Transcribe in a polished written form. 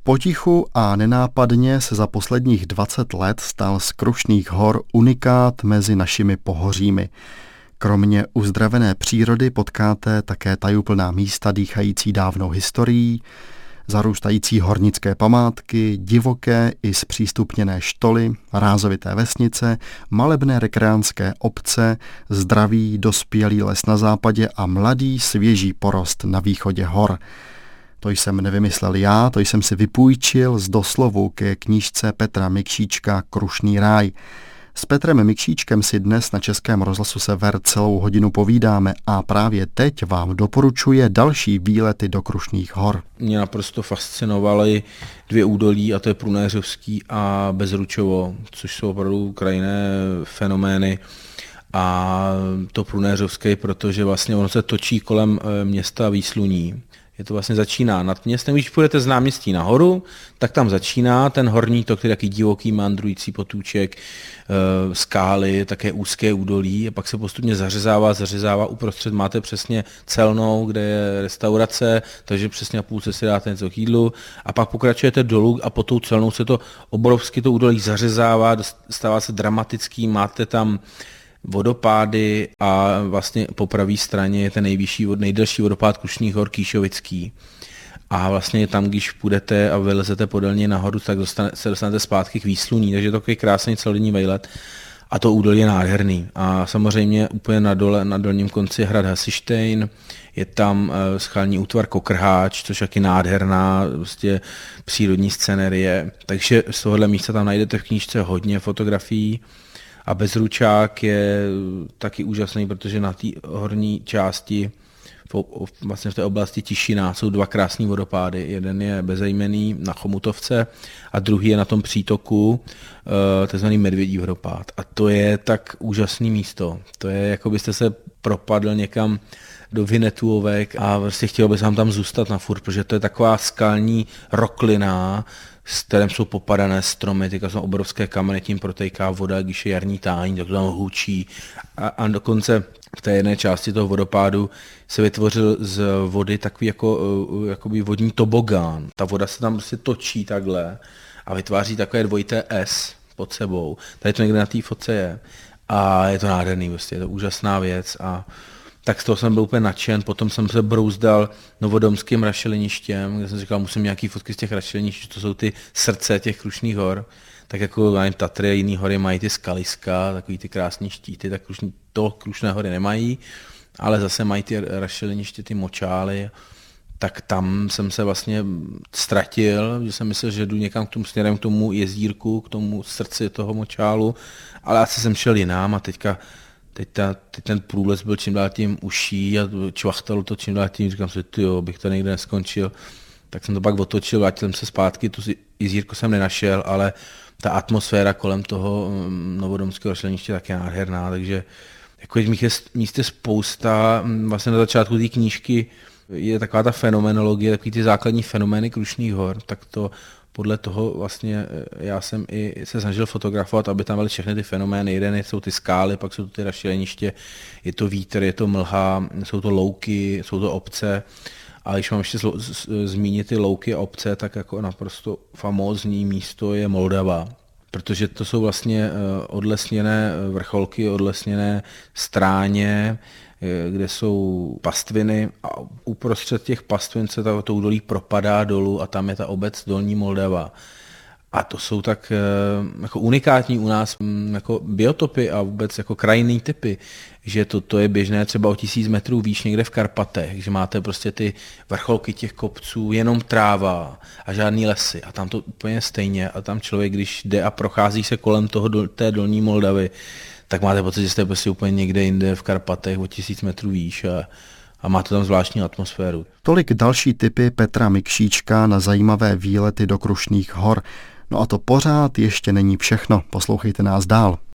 Potichu a nenápadně se za posledních 20 let stal z Krušných hor unikát mezi našimi pohořími. Kromě uzdravené přírody potkáte také tajuplná místa dýchající dávnou historií, zarůstající hornické památky, divoké i zpřístupněné štoly, rázovité vesnice, malebné rekreánské obce, zdravý dospělý les na západě a mladý svěží porost na východě hor. To jsem nevymyslel já, to jsem si vypůjčil z doslovu ke knížce Petra Mikšíčka Krušný ráj. S Petrem Mikšíčkem si dnes na Českém rozhlasu Sever celou hodinu povídáme a právě teď vám doporučuje další výlety do Krušných hor. Mě naprosto fascinovaly dvě údolí, a to je Prunéřovský a Bezručovo, což jsou opravdu krajinné fenomény. A to Prunéřovské, protože vlastně ono se točí kolem města Výsluní. Je to vlastně začíná nad městem, když půjdete z náměstí nahoru, tak tam začíná ten horní tok, který je taky divoký, mandrující potůček, skály, také úzké údolí a pak se postupně zařezává, uprostřed máte přesně celnou, kde je restaurace, takže přesně na půlce si dáte něco k jídlu a pak pokračujete dolů a pod tou celnou se to obrovsky to údolí zařezává, stává se dramatický, máte tam vodopády a vlastně po pravé straně je ten nejdelší vodopád Krušných hor Kýšovický. A vlastně tam, když půjdete a vylezete podélně nahoru, tak se dostanete zpátky k Výsluní, takže je to takový krásný celodenní vejlet. A to údolí je nádherný. A samozřejmě úplně na dolním konci je hrad Hasištejn, je tam skalní útvar Kokrháč, což je taky nádherná prostě přírodní scenérie. Takže z tohohle místa tam najdete v knížce hodně fotografií. A Bezručák je taky úžasný, protože na té horní části, vlastně v té oblasti Tišina, jsou dva krásný vodopády. Jeden je bezejmenný na Chomutovce a druhý je na tom přítoku, takzvaný Medvědí vodopád. A to je tak úžasný místo. To je, jako byste se propadl někam do Vinetuovek a vlastně chtěl bych tam zůstat na furt, protože to je taková skalní roklina, s kterým jsou popadané stromy, teďka jsou obrovské kameny, tím protéká voda, když je jarní tání, tak to tam hučí. A dokonce v té jedné části toho vodopádu se vytvořil z vody takový jakoby vodní tobogán. Ta voda se tam prostě točí takhle a vytváří takové dvojité S pod sebou. Tady to někde na té fotce je. A je to nádherný, prostě, je to úžasná věc a tak z toho jsem byl úplně nadšen, potom jsem se brouzdal novodomským rašeliništěm, kde jsem říkal, musím nějaký fotky z těch rašelinišť, to jsou ty srdce těch Krušných hor, tak jako Tatry a jiný hory mají ty skaliska, takový ty krásný štíty, tak Krušné hory nemají, ale zase mají ty rašeliniště, ty močály, tak tam jsem se vlastně ztratil, že jsem myslel, že jdu někam k tomu směrem k tomu jezdírku, k tomu srdci toho močálu, ale asi jsem šel jinam a teď ten průlez byl čím dál tím uší a čvachtalo to čím dál tím, říkám si, bych to někde neskončil. Tak jsem to pak otočil, vrátil jsem se zpátky, tu jezírku jsem nenašel, ale ta atmosféra kolem toho novodomského rašeliniště tak je nádherná, takže jako míst je spousta. Vlastně na začátku té knížky je taková ta fenomenologie, takový ty základní fenomény Krušných hor, tak to podle toho vlastně já jsem i se snažil fotografovat, aby tam byly všechny ty fenomény. Jeden jsou ty skály, pak jsou to ty rašeliniště, je to vítr, je to mlha, jsou to louky, jsou to obce. A když mám ještě zmínit ty louky a obce, tak jako naprosto famózní místo je Moldava. Protože to jsou vlastně odlesněné vrcholky, odlesněné stráně, kde jsou pastviny a uprostřed těch pastvin se to údolí propadá dolů a tam je ta obec Dolní Moldava. A to jsou tak jako unikátní u nás jako biotopy a vůbec jako krajinný typy, že to je běžné třeba o 1000 metrů výš někde v Karpatech, že máte prostě ty vrcholky těch kopců, jenom tráva a žádný lesy a tam to úplně stejně a tam člověk, když jde a prochází se kolem té Dolní Moldavy, tak máte pocit, že jste prostě úplně někde jinde v Karpatech o 1000 metrů výš a má to tam zvláštní atmosféru. Tolik další tipy Petra Mikšíčka na zajímavé výlety do Krušných hor. No a to pořád ještě není všechno. Poslouchejte nás dál.